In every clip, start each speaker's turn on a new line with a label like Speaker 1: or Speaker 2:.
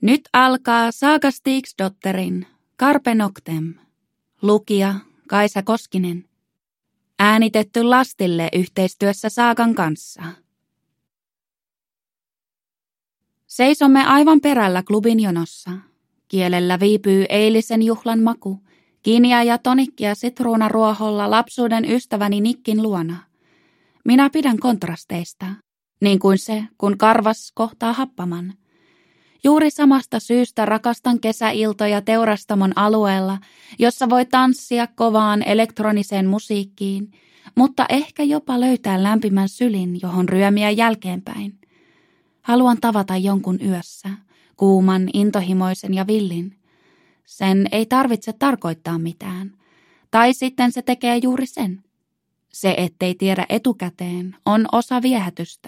Speaker 1: Nyt alkaa Saga Stigsdotterin Carpe Noctem. Lukija Kaisa Koskinen. Äänitetty Lastille yhteistyössä Saagan kanssa. Seisomme aivan perällä klubin jonossa. Kielellä viipyy eilisen juhlan maku. Kiiniä ja tonikkia sitruunaruoholla lapsuuden ystäväni Nickin luona. Minä pidän kontrasteista, niin kuin se, kun karvas kohtaa happaman. Juuri samasta syystä rakastan kesäiltoja teurastamon alueella, jossa voi tanssia kovaan elektroniseen musiikkiin, mutta ehkä jopa löytää lämpimän sylin, johon ryömiä jälkeenpäin. Haluan tavata jonkun yössä, kuuman, intohimoisen ja villin. Sen ei tarvitse tarkoittaa mitään. Tai sitten se tekee juuri sen. Se, ettei tiedä etukäteen, on osa viehätystä.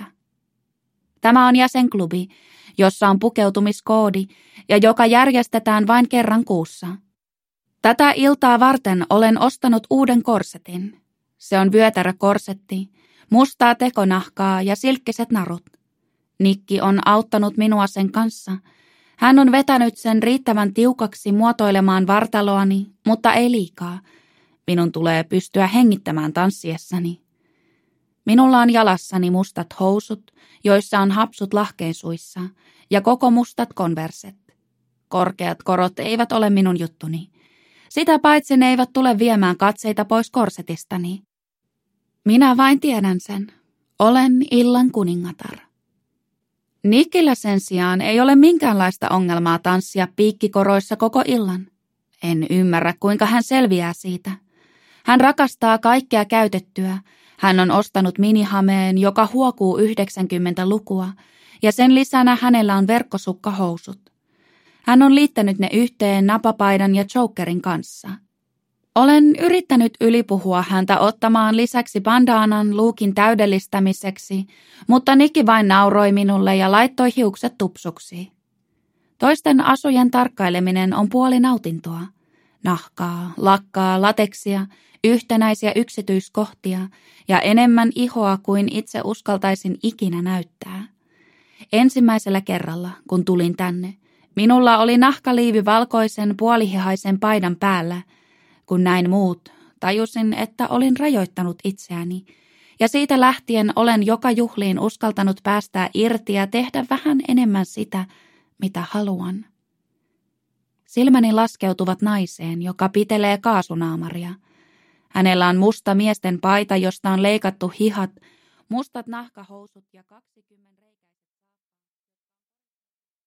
Speaker 1: Tämä on jäsenklubi, jossa on pukeutumiskoodi ja joka järjestetään vain kerran kuussa. Tätä iltaa varten olen ostanut uuden korsetin. Se on vyötärökorsetti, mustaa tekonahkaa ja silkkiset narut. Nikki on auttanut minua sen kanssa. Hän on vetänyt sen riittävän tiukaksi muotoilemaan vartaloani, mutta ei liikaa. Minun tulee pystyä hengittämään tanssiessani. Minulla on jalassani mustat housut, joissa on hapsut lahkeisuissa, ja koko mustat konverset. Korkeat korot eivät ole minun juttuni. Sitä paitsi ne eivät tule viemään katseita pois korsetistani. Minä vain tiedän sen. Olen illan kuningatar. Nickillä sen sijaan ei ole minkäänlaista ongelmaa tanssia piikkikoroissa koko illan. En ymmärrä, kuinka hän selviää siitä. Hän rakastaa kaikkea käytettyä. Hän on ostanut minihameen, joka huokuu 90-lukua, ja sen lisänä hänellä on verkkosukkahousut. Hän on liittänyt ne yhteen napapaidan ja chokerin kanssa. Olen yrittänyt ylipuhua häntä ottamaan lisäksi bandaanan luukin täydellistämiseksi, mutta Nikki vain nauroi minulle ja laittoi hiukset tupsuksi. Toisten asujen tarkkaileminen on puoli nautintoa. Nahkaa, lakkaa, lateksia, yhtenäisiä yksityiskohtia ja enemmän ihoa kuin itse uskaltaisin ikinä näyttää. Ensimmäisellä kerralla, kun tulin tänne, minulla oli nahkaliivi valkoisen puolihihaisen paidan päällä. Kun näin muut, tajusin, että olin rajoittanut itseäni, ja siitä lähtien olen joka juhliin uskaltanut päästää irti ja tehdä vähän enemmän sitä, mitä haluan. Silmäni laskeutuvat naiseen, joka pitelee kaasunaamaria. Hänellä on musta miesten paita, josta on leikattu hihat, mustat nahkahousut ja 20